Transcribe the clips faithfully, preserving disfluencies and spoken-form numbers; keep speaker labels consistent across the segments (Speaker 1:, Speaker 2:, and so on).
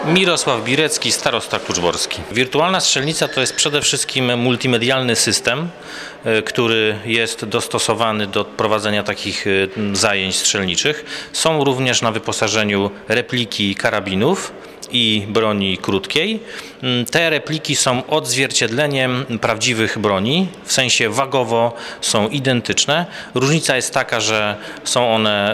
Speaker 1: Mirosław Birecki, starosta kluczborski. Wirtualna strzelnica to jest przede wszystkim multimedialny system, który jest dostosowany do prowadzenia takich zajęć strzelniczych. Są również na wyposażeniu repliki karabinów i broni krótkiej. Te repliki są odzwierciedleniem prawdziwych broni, w sensie wagowo są identyczne. Różnica jest taka, że są one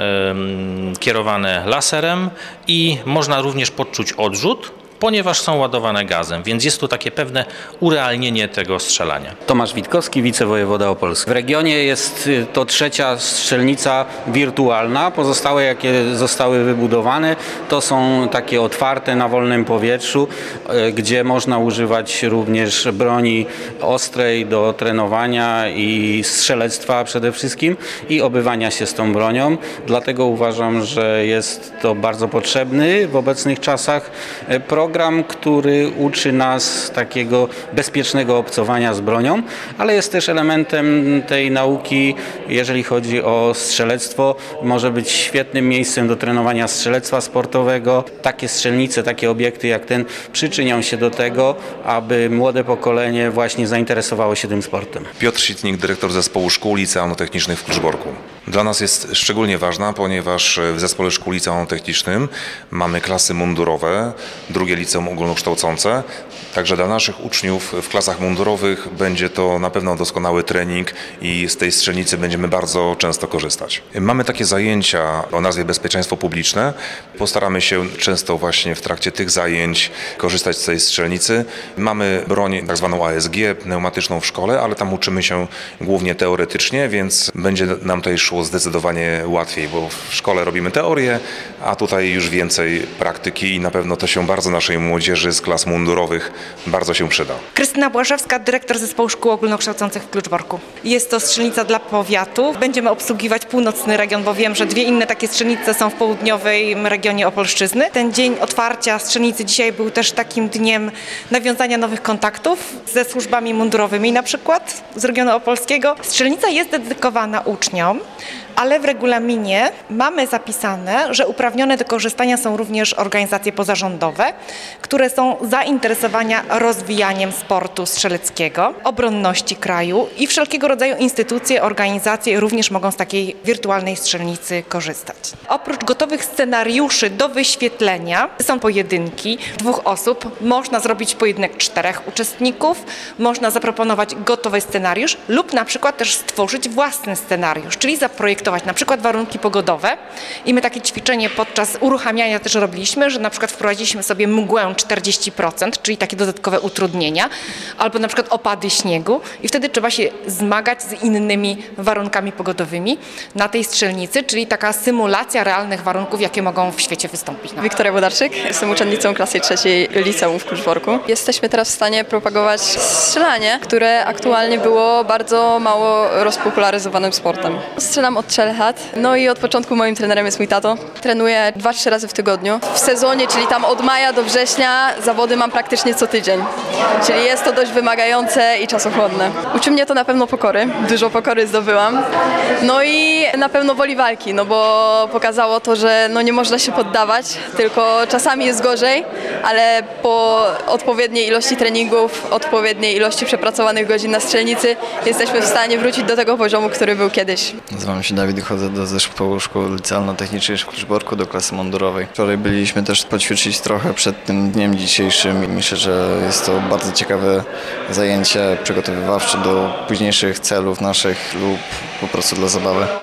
Speaker 1: kierowane laserem i można również poczuć odrzut, ponieważ są ładowane gazem, więc jest tu takie pewne urealnienie tego strzelania.
Speaker 2: Tomasz Witkowski, wicewojewoda opolski. W regionie jest to trzecia strzelnica wirtualna. Pozostałe, jakie zostały wybudowane, to są takie otwarte na wolnym powietrzu, gdzie można używać również broni ostrej do trenowania i strzelectwa przede wszystkim i obywania się z tą bronią. Dlatego uważam, że jest to bardzo potrzebny w obecnych czasach program. Program, który uczy nas takiego bezpiecznego obcowania z bronią, ale jest też elementem tej nauki, jeżeli chodzi o strzelectwo. Może być świetnym miejscem do trenowania strzelectwa sportowego. Takie strzelnice, takie obiekty jak ten przyczynią się do tego, aby młode pokolenie właśnie zainteresowało się tym sportem.
Speaker 3: Piotr Sitnik, dyrektor zespołu szkół licealno-technicznych w Kluczborku. Dla nas jest szczególnie ważna, ponieważ w zespole szkół licealno-technicznym mamy klasy mundurowe, drugie liceum ogólnokształcące. Także dla naszych uczniów w klasach mundurowych będzie to na pewno doskonały trening i z tej strzelnicy będziemy bardzo często korzystać. Mamy takie zajęcia o nazwie bezpieczeństwo publiczne. Postaramy się często właśnie w trakcie tych zajęć korzystać z tej strzelnicy. Mamy broń tak zwaną A S G, pneumatyczną w szkole, ale tam uczymy się głównie teoretycznie, więc będzie nam tutaj szło zdecydowanie łatwiej, bo w szkole robimy teorię, a tutaj już więcej praktyki i na pewno to się bardzo naszej młodzieży z klas mundurowych bardzo się przyda.
Speaker 4: Krystyna Błaszewska, dyrektor zespołu szkół ogólnokształcących w Kluczborku. Jest to strzelnica dla powiatu. Będziemy obsługiwać północny region, bo wiem, że dwie inne takie strzelnice są w południowym regionie Opolszczyzny. Ten dzień otwarcia strzelnicy dzisiaj był też takim dniem nawiązania nowych kontaktów ze służbami mundurowymi, na przykład z regionu opolskiego. Strzelnica jest dedykowana uczniom, ale w regulaminie mamy zapisane, że uprawnione do korzystania są również organizacje pozarządowe, które są zainteresowane rozwijaniem sportu strzeleckiego, obronności kraju i wszelkiego rodzaju instytucje, organizacje również mogą z takiej wirtualnej strzelnicy korzystać. Oprócz gotowych scenariuszy do wyświetlenia są pojedynki dwóch osób, można zrobić pojedynek czterech uczestników, można zaproponować gotowy scenariusz lub na przykład też stworzyć własny scenariusz, czyli zaprojektować na przykład warunki pogodowe i my takie ćwiczenie podczas uruchamiania też robiliśmy, że na przykład wprowadziliśmy sobie mgłę czterdzieści procent, czyli takie dodatkowe utrudnienia, albo na przykład opady śniegu i wtedy trzeba się zmagać z innymi warunkami pogodowymi na tej strzelnicy, czyli taka symulacja realnych warunków, jakie mogą w świecie wystąpić.
Speaker 5: Wiktoria Wodarczyk, jestem uczennicą klasy trzeciej liceum w Kluczborku. Jesteśmy teraz w stanie propagować strzelanie, które aktualnie było bardzo mało rozpopularyzowanym sportem. Strzelam od trzech lat, no i od początku moim trenerem jest mój tato. Trenuję dwa, trzy razy w tygodniu. W sezonie, czyli tam od maja do września, zawody mam praktycznie co tydzień. Czyli jest to dość wymagające i czasochłonne. Uczy mnie to na pewno pokory, dużo pokory zdobyłam. No i na pewno woli walki, no bo pokazało to, że no nie można się poddawać, tylko czasami jest gorzej, ale po odpowiedniej ilości treningów, odpowiedniej ilości przepracowanych godzin na strzelnicy jesteśmy w stanie wrócić do tego poziomu, który był kiedyś.
Speaker 6: Nazywam się Dawid, chodzę do zespołu szkół licealno-technicznych w Kluczborku do klasy mundurowej. Wczoraj byliśmy też poćwiczyć trochę przed tym dniem dzisiejszym i myślę, że jest to bardzo ciekawe zajęcie przygotowywawcze do późniejszych celów naszych lub po prostu dla zabawy.